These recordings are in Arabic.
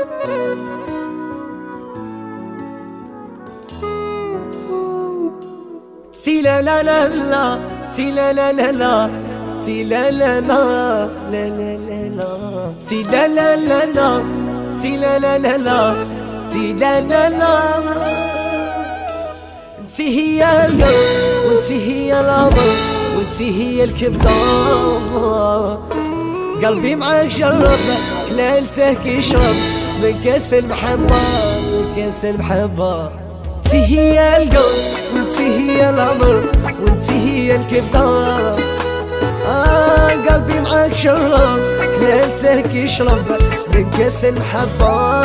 سي لا لا لا لا، سي لا لا لا لا، سي لا لا لا لا لا لا لا، سي لا لا لا لا، سي لا لا لا لا، سي لا لا لا. انتي هي القلب وانتي هي العمر وانتي هي الكبدة، قلبي معاك جرب حلالتك يشرب من كاس المحبة، من كاس المحبة. انتي هي القلب وانتي هي العمر وانتي هي الكبدة، قلبي معاك شرب حلالتك يشرب من كاس المحبة.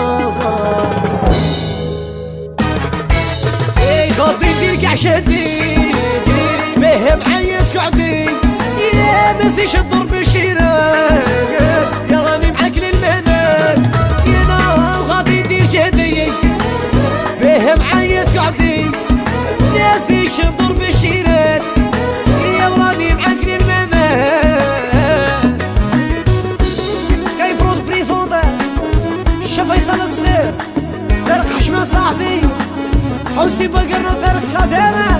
اي غادي ندير كاع شادي بيه معايا تقعدي، يا مازيش الدور بالشيران، يا راني معاك للمنال، يا نا غادي ندير جهدي بيه معايا تقعدي، مازيش الدور بالشيرات، يا راني معاك للمنال. سكاي برود بريزوندا شاف فيصل الصغير تارك حشمة صاحبي حوسي بقرنا تارك خدامة.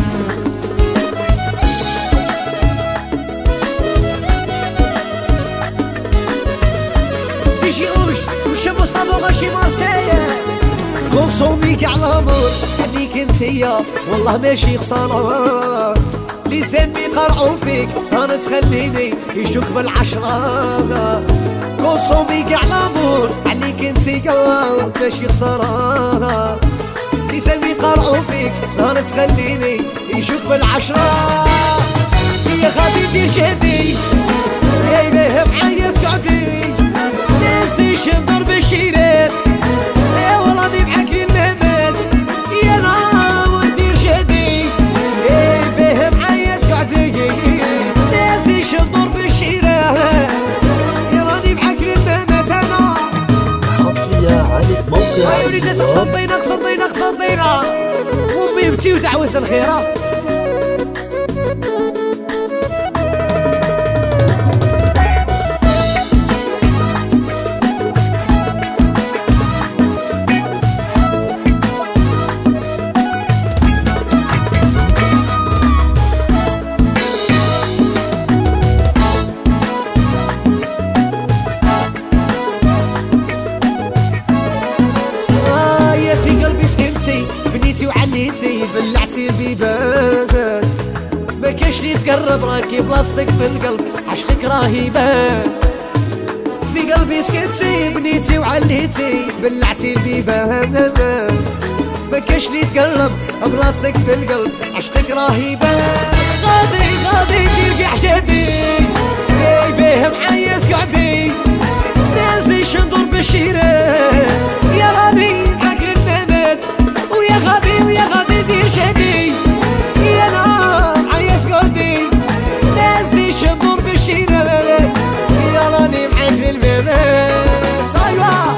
تيجي اوش وش مصطفى غاشي مارسيا، كونسوميك على الامور عليك انتيا والله ماشي خسارة، لساني قرعو فيك انا تخليني يشوك بالعشرة، كونسوميك على الامور عليك انتيا ماشي خسارة، لساني قرعو فيك انا تخليني يشوك بالعشرة. يا غادي ندير جهدي يا بيه معايا تقعدي، ناسيش ندور بالشيرات، يا وراني معاك للمهمات، يا لا وندير جهدي يا بيه معايا تقعدي، ناسيش ندور بالشيرات، يا راني معاك للمهمات. انا حصرية عليك موقع عيوني ناس قصدينا قصدينا قصدينا وامي بسي ودعوس الخيرة. في قلبي سكنتي بنيتي وعليتي بلعتي البيبان، ما كاش لي تقرب راكي بلاصتك في القلب عشقك راهي بان. في قلبي سكنتي بنيتي وعليتي بلعتي البيبان، ما كاش لي تقرب بلاصتك في القلب عشقك راهي بان. غادي غادي ندير كاع جهدي يا بيه معايا تقعدي، مازيش ندور بالشيرات، يا راني معاك للممات، ويا غادي ويا غادي ندير جهدي، يا نا معايا تقعدي، مازيش ندور بالشيرات، يا راني معاك للممات. ايوا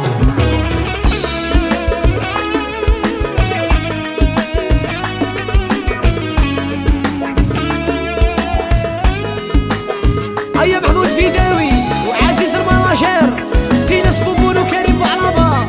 هيا محمود فيداوي وعزيز المراجر كيناس بوبون وكريم بوعلابة.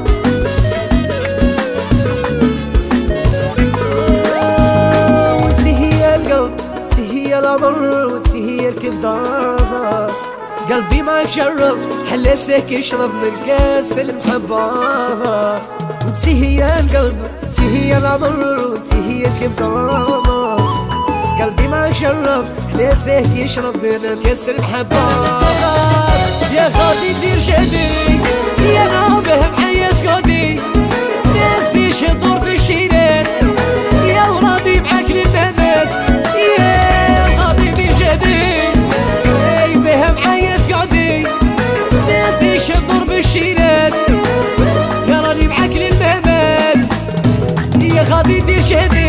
وانتي هي القلب وانتي هي الامر وانتي هي الكبدة، قلبي معاك جرب حلالتك يشرب من كاس المحبة. وانتي هي القلب وانتي هي الامر وانتي هي الكبدة، قلبي معاك جرب حلالتك يشرب من كاس المحبة. يا غادي ندير جهدي يا نا بيه معايا تقعدي، ناسيش ندور بالشيرات، يا وراني معاك للمهمات، يا غادي ندير جهدي يا بيه معايا تقعدي، ناسيش ندور بالشيرات، يا راني معاك للمهمات، يا غادي ندير جهدي